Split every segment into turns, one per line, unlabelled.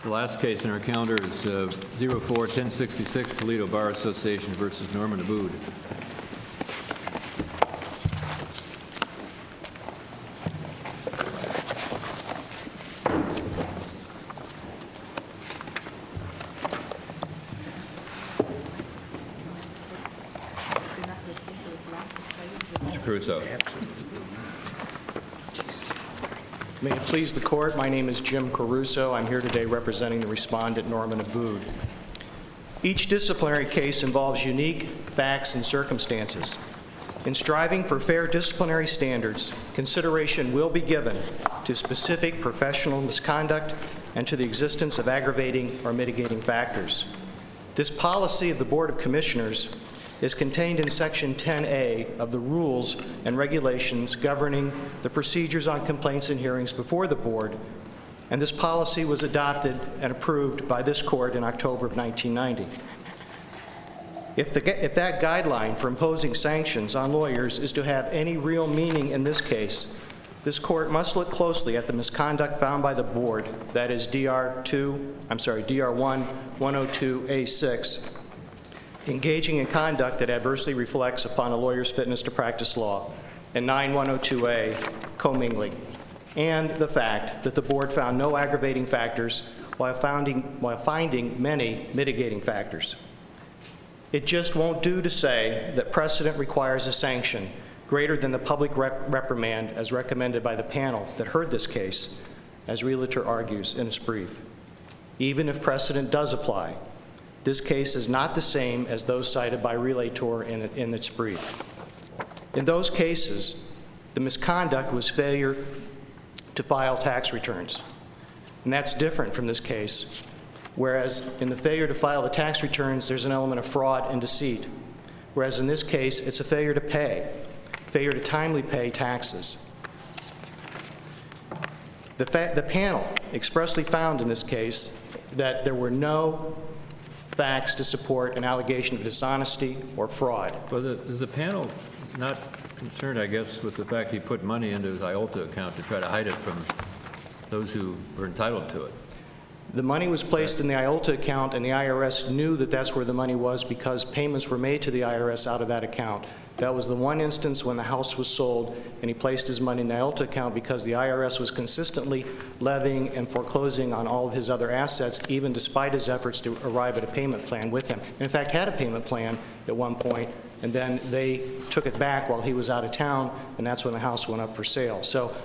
The last case in our calendar is 04-1066 Toledo Bar Association versus Norman Abood. Mr. Caruso.
May it please the court, my name is Jim Caruso. I'm here today representing the respondent, Norman Abood. Each disciplinary case involves unique facts and circumstances. In striving for fair disciplinary standards, consideration will be given to specific professional misconduct and to the existence of aggravating or mitigating factors. This policy of the Board of Commissioners is contained in Section 10A of the rules and regulations governing the procedures on complaints and hearings before the board, and this policy was adopted and approved by this court in October of 1990. If that guideline for imposing sanctions on lawyers is to have any real meaning in this case, this court must look closely at the misconduct found by the board, that is DR 102A6, engaging in conduct that adversely reflects upon a lawyer's fitness to practice law, and 9102A, commingling, and the fact that the board found no aggravating factors while finding many mitigating factors. It just won't do to say that precedent requires a sanction greater than the public reprimand as recommended by the panel that heard this case, as Realtor argues in its brief. Even if precedent does apply, this case is not the same as those cited by Realtor in its brief. In those cases, the misconduct was failure to file tax returns. And that's different from this case, whereas in the failure to file the tax returns, there's an element of fraud and deceit, whereas in this case, it's a failure to pay, failure to timely pay taxes. The panel expressly found in this case that there were no facts to support an allegation of dishonesty or fraud.
Well, is the panel not concerned, I guess, with the fact he put money into his IOLTA account to try to hide it from those who were entitled to it?
The money was placed in the IOLTA account, and the IRS knew that that's where the money was because payments were made to the IRS out of that account. That was the one instance when the house was sold and he placed his money in the IOLTA account because the IRS was consistently levying and foreclosing on all of his other assets, even despite his efforts to arrive at a payment plan with him. And in fact, had a payment plan at one point, and then they took it back while he was out of town, and that's when the house went up for sale. So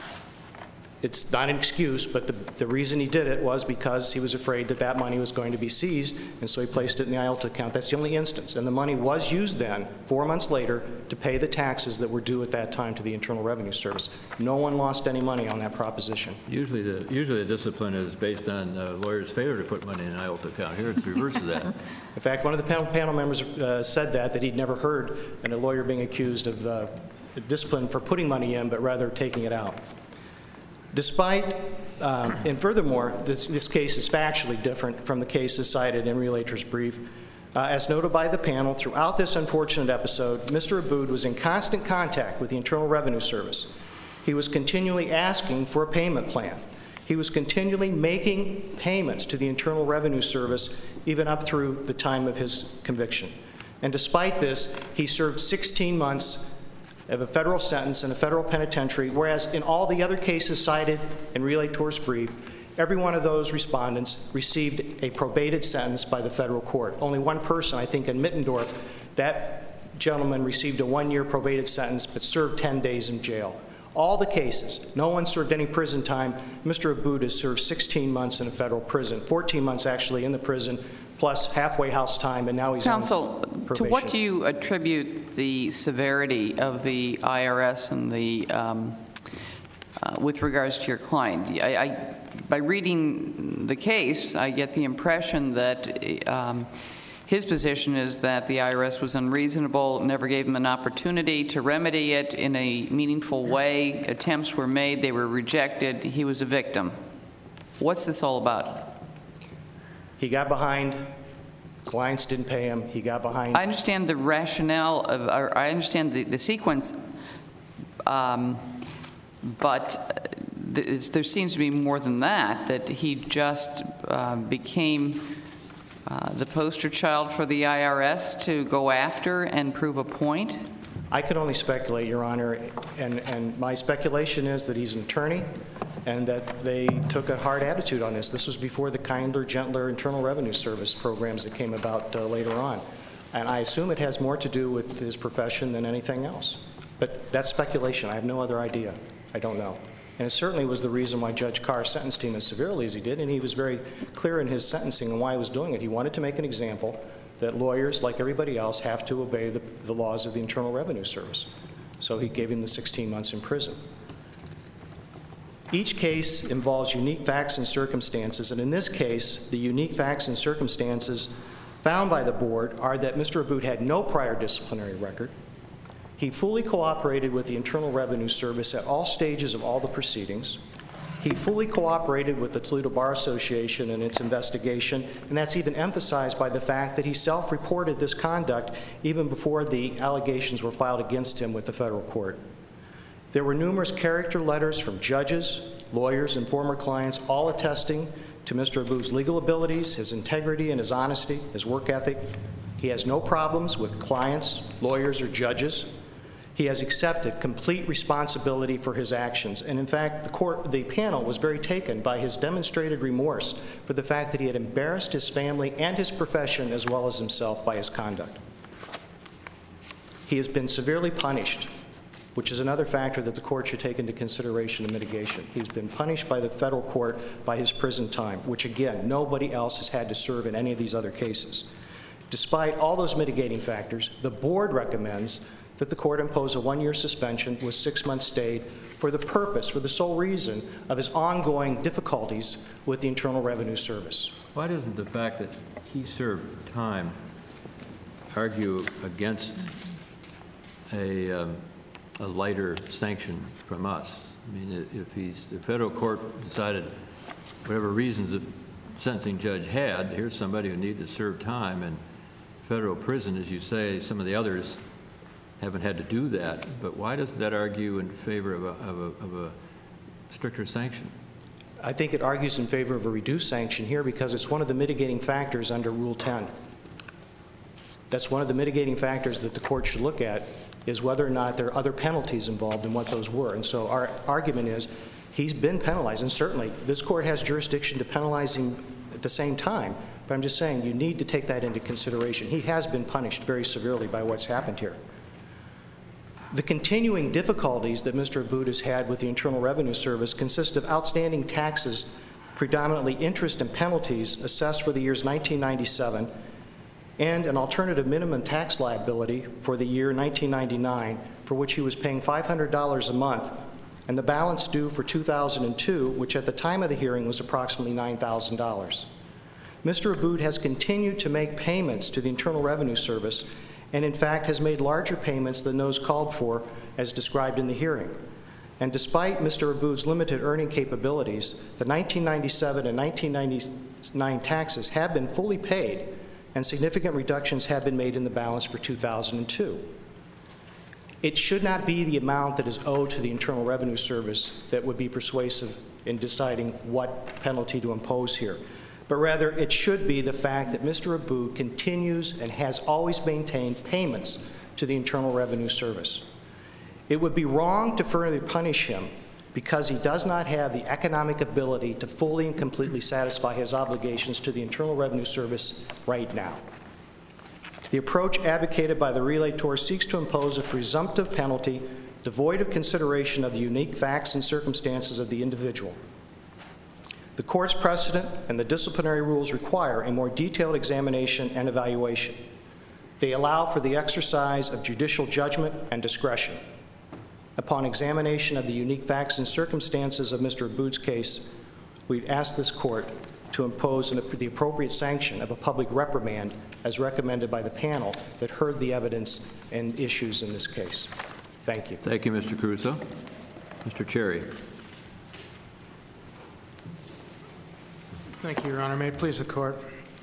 it's not an excuse, but the reason he did it was because he was afraid that that money was going to be seized, and so he placed it in the IOLTA account. That's the only instance. And the money was used then, 4 months later, to pay the taxes that were due at that time to the Internal Revenue Service. No one lost any money on that proposition.
Usually the discipline is based on lawyers' failure to put money in an IOLTA account. Here it's the reverse of that.
In fact, one of the panel members said that he'd never heard of a lawyer being accused of discipline for putting money in, but rather taking it out. Despite, and furthermore, this case is factually different from the cases cited in Realtor's brief. As noted by the panel, throughout this unfortunate episode, Mr. Abood was in constant contact with the Internal Revenue Service. He was continually asking for a payment plan. He was continually making payments to the Internal Revenue Service, even up through the time of his conviction. And despite this, he served 16 months of a federal sentence in a federal penitentiary, whereas in all the other cases cited in Realtor's brief, every one of those respondents received a probated sentence by the federal court. Only one person, I think in Mittendorf, that gentleman received a 1-year probated sentence but served 10 days in jail. All the cases, no one served any prison time. Mr. Abood has served 16 months in a federal prison, 14 months actually in the prison, plus halfway house time, and now he's on probation.
Counsel, to what do you attribute the severity of the IRS and the, with regards to your client? By reading the case, I get the impression that his position is that the IRS was unreasonable, never gave him an opportunity to remedy it in a meaningful way. Attempts were made, they were rejected. He was a victim. What's this all about?
He got behind. Clients didn't pay him. He got behind.
I understand the rationale of, or I understand the sequence, but there seems to be more than that he just became the poster child for the IRS to go after and prove a point?
I could only speculate, Your Honor, and my speculation is that he's an attorney and that they took a hard attitude on this. This was before the kinder, gentler Internal Revenue Service programs that came about later on. And I assume it has more to do with his profession than anything else. But that's speculation. I have no other idea. I don't know. And it certainly was the reason why Judge Carr sentenced him as severely as he did, and he was very clear in his sentencing and why he was doing it. He wanted to make an example that lawyers, like everybody else, have to obey the laws of the Internal Revenue Service. So he gave him the 16 months in prison. Each case involves unique facts and circumstances, and in this case, the unique facts and circumstances found by the board are that Mr. Abood had no prior disciplinary record. He fully cooperated with the Internal Revenue Service at all stages of all the proceedings. He fully cooperated with the Toledo Bar Association in its investigation, and that's even emphasized by the fact that he self-reported this conduct even before the allegations were filed against him with the federal court. There were numerous character letters from judges, lawyers, and former clients, all attesting to Mr. Abood's legal abilities, his integrity, and his honesty, his work ethic. He has no problems with clients, lawyers, or judges. He has accepted complete responsibility for his actions. And in fact, the panel was very taken by his demonstrated remorse for the fact that he had embarrassed his family and his profession as well as himself by his conduct. He has been severely punished, which is another factor that the court should take into consideration in mitigation. He's been punished by the federal court by his prison time, which again, nobody else has had to serve in any of these other cases. Despite all those mitigating factors, the board recommends that the court impose a 1-year suspension with 6 months stayed for the purpose, for the sole reason of his ongoing difficulties with the Internal Revenue Service.
Why doesn't the fact that he served time argue against a lighter sanction from us? I mean, if the federal court decided, whatever reasons the sentencing judge had, here's somebody who needed to serve time in federal prison, as you say, some of the others haven't had to do that, but why doesn't that argue in favor of a stricter sanction?
I think it argues in favor of a reduced sanction here because it's one of the mitigating factors under Rule 10. That's one of the mitigating factors that the court should look at, is whether or not there are other penalties involved and what those were. And so our argument is he's been penalized, and certainly this court has jurisdiction to penalize him at the same time, but I'm just saying you need to take that into consideration. He has been punished very severely by what's happened here. The continuing difficulties that Mr. Abood has had with the Internal Revenue Service consist of outstanding taxes, predominantly interest and penalties, assessed for the years 1997, and an alternative minimum tax liability for the year 1999, for which he was paying $500 a month, and the balance due for 2002, which at the time of the hearing was approximately $9,000. Mr. Abood has continued to make payments to the Internal Revenue Service and in fact has made larger payments than those called for as described in the hearing. And despite Mr. Abood's limited earning capabilities, the 1997 and 1999 taxes have been fully paid and significant reductions have been made in the balance for 2002. It should not be the amount that is owed to the Internal Revenue Service that would be persuasive in deciding what penalty to impose here, but rather it should be the fact that Mr. Abood continues and has always maintained payments to the Internal Revenue Service. It would be wrong to further punish him because he does not have the economic ability to fully and completely satisfy his obligations to the Internal Revenue Service right now. The approach advocated by the relator seeks to impose a presumptive penalty devoid of consideration of the unique facts and circumstances of the individual. The court's precedent and the disciplinary rules require a more detailed examination and evaluation. They allow for the exercise of judicial judgment and discretion. Upon examination of the unique facts and circumstances of Mr. Abood's case, we'd ask this court to impose the appropriate sanction of a public reprimand as recommended by the panel that heard the evidence and issues in this case. Thank you.
Thank you, Mr. Caruso. Mr. Cherry.
Thank you, Your Honor. May it please the court.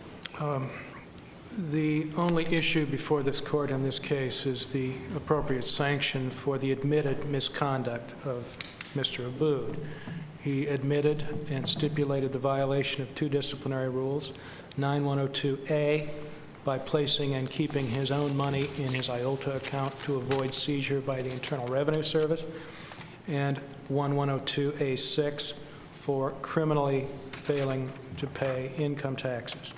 The only issue before this court in this case is the appropriate sanction for the admitted misconduct of Mr. Abood. He admitted and stipulated the violation of 2 disciplinary rules, 9102A, by placing and keeping his own money in his IOLTA account to avoid seizure by the Internal Revenue Service, and 1102A6 for criminally failing to pay income taxes.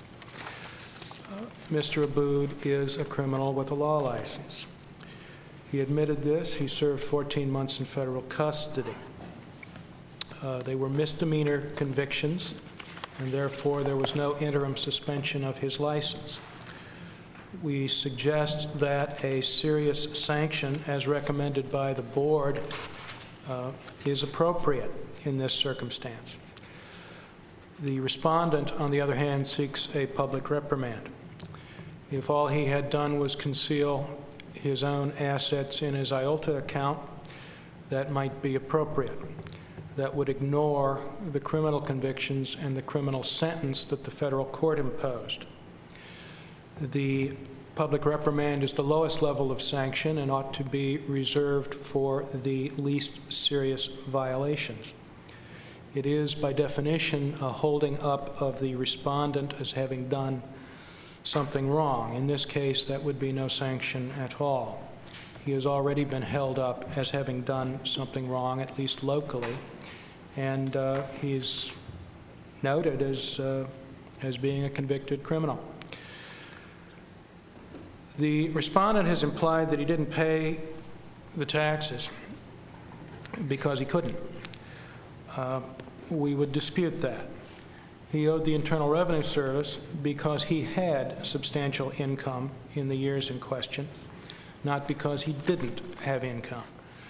Mr. Abood is a criminal with a law license. He admitted this. He served 14 months in federal custody. They were misdemeanor convictions, and therefore there was no interim suspension of his license. We suggest that a serious sanction, as recommended by the board, is appropriate in this circumstance. The respondent, on the other hand, seeks a public reprimand. If all he had done was conceal his own assets in his IOLTA account, that might be appropriate. That would ignore the criminal convictions and the criminal sentence that the federal court imposed. The public reprimand is the lowest level of sanction and ought to be reserved for the least serious violations. It is, by definition, a holding up of the respondent as having done something wrong. In this case, that would be no sanction at all. He has already been held up as having done something wrong, at least locally, and he's noted as being a convicted criminal. The respondent has implied that he didn't pay the taxes because he couldn't. We would dispute that. He owed the Internal Revenue Service because he had substantial income in the years in question, not because he didn't have income.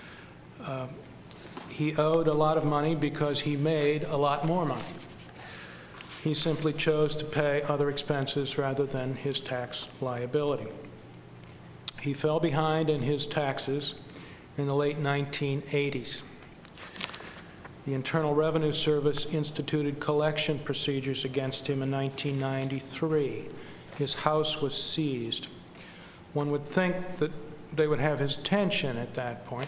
He owed a lot of money because he made a lot more money. He simply chose to pay other expenses rather than his tax liability. He fell behind in his taxes in the late 1980s. The Internal Revenue Service instituted collection procedures against him in 1993. His house was seized. One would think that they would have his attention at that point.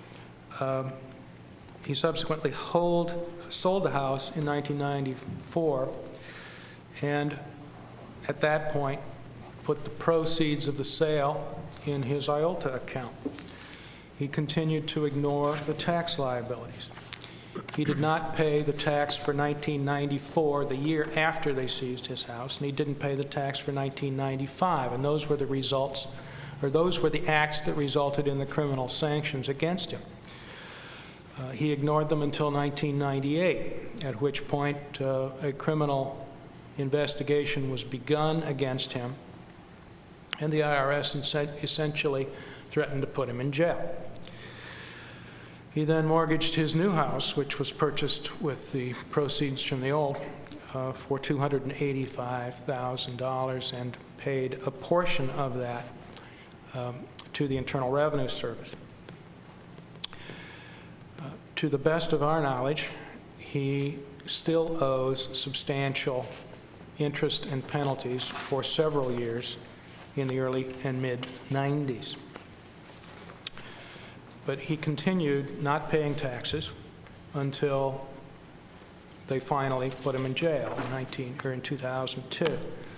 He subsequently sold the house in 1994, and at that point put the proceeds of the sale in his IOLTA account. He continued to ignore the tax liabilities. He did not pay the tax for 1994, the year after they seized his house, and he didn't pay the tax for 1995, and those were the results, or those were the acts that resulted in the criminal sanctions against him. He ignored them until 1998, at which point a criminal investigation was begun against him, and the IRS essentially threatened to put him in jail. He then mortgaged his new house, which was purchased with the proceeds from the old, for $285,000, and paid a portion of that to the Internal Revenue Service. To the best of our knowledge, he still owes substantial interest and penalties for several years in the early and mid-90s. But he continued not paying taxes until they finally put him in jail in 2002.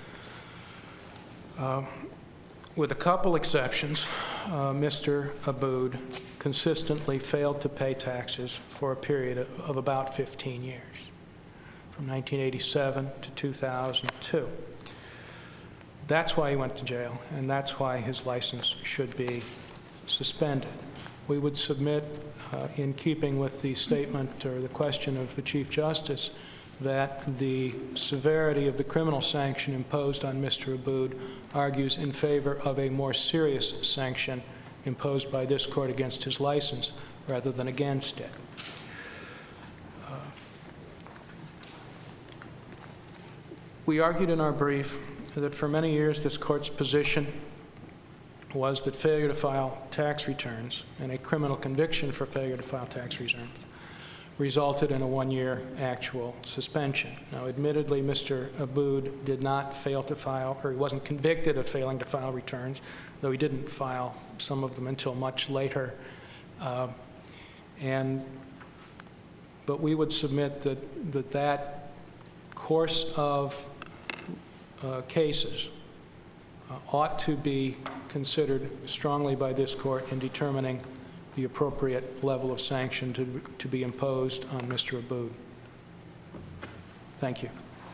With a couple exceptions, Mr. Abood consistently failed to pay taxes for a period of about 15 years, from 1987 to 2002. That's why he went to jail, and that's why his license should be suspended. We would submit, in keeping with the statement or the question of the Chief Justice, that the severity of the criminal sanction imposed on Mr. Abood argues in favor of a more serious sanction imposed by this court against his license rather than against it. We argued in our brief that for many years this court's position was that failure to file tax returns and a criminal conviction for failure to file tax returns resulted in a one-year actual suspension. Now, admittedly, Mr. Abood did not fail to file, or he wasn't convicted of failing to file returns, though he didn't file some of them until much later. And but we would submit that course of cases ought to be considered strongly by this court in determining the appropriate level of sanction to be imposed on Mr. Abood. Thank you.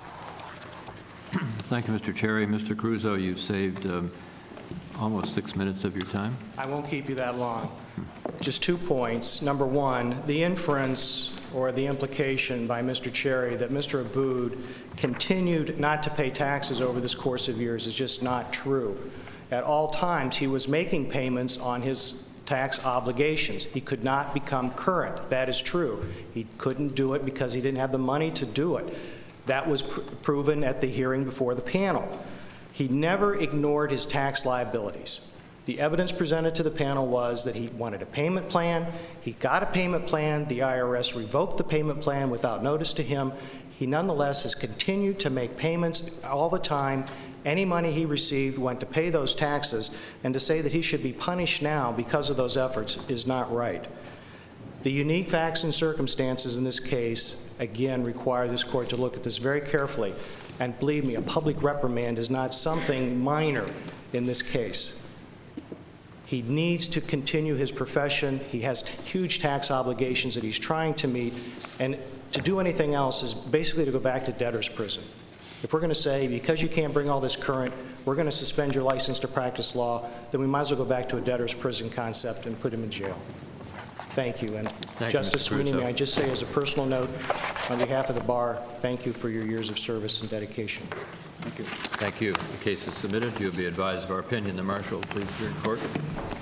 Thank you, Mr. Cherry. Mr. Caruso, you've saved almost 6 minutes of your time.
I won't keep you that long. Just 2 points. Number one, the inference or the implication by Mr. Cherry that Mr. Abood continued not to pay taxes over this course of years is just not true. At all times, he was making payments on his tax obligations. He could not become current. That is true. He couldn't do it because he didn't have the money to do it. That was proven at the hearing before the panel. He never ignored his tax liabilities. The evidence presented to the panel was that he wanted a payment plan. He got a payment plan. The IRS revoked the payment plan without notice to him. He nonetheless has continued to make payments all the time. Any money he received went to pay those taxes, and to say that he should be punished now because of those efforts is not right. The unique facts and circumstances in this case, again, require this court to look at this very carefully. And believe me, a public reprimand is not something minor in this case. He needs to continue his profession. He has huge tax obligations that he's trying to meet, and to do anything else is basically to go back to debtor's prison. If we're going to say, because you can't bring all this current, we're going to suspend your license to practice law, then we might as well go back to a debtor's prison concept and put him in jail. Thank you. And
Thank you,
Justice
Mr.
Sweeney,
Caruso.
may I just say as a personal note, on behalf of the bar, thank you for your years of service and dedication. Thank you.
Thank you. The case is submitted. You'll be advised of our opinion. The marshal, please adjourn court.